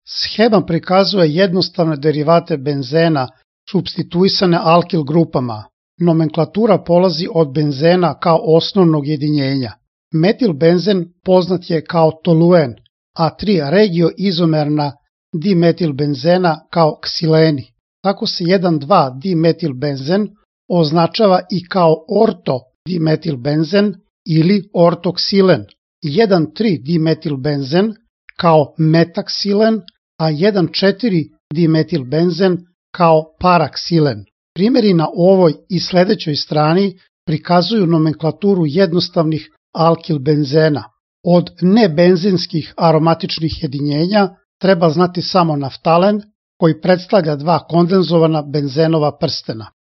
Shema prikazuje jednostavne derivate benzena supstituisane alkil grupama. Nomenklatura polazi od benzena kao osnovnog jedinjenja. Metilbenzen poznat je kao toluen, a 3 regioizomerna dimetilbenzena kao ksileni. Tako se 1,2-dimetilbenzen označava i kao orto-dimetilbenzen ili ortoksilen, 1,3-dimetilbenzen kao metaksilen, a 1,4-dimetilbenzen kao paraksilen. Primjeri na ovoj i sledećoj strani prikazuju nomenklaturu jednostavnih alkilbenzena. Od nebenzenskih aromatičnih jedinjenja treba znati samo naftalen, koji predstavlja 2 kondenzovana benzenova prstena.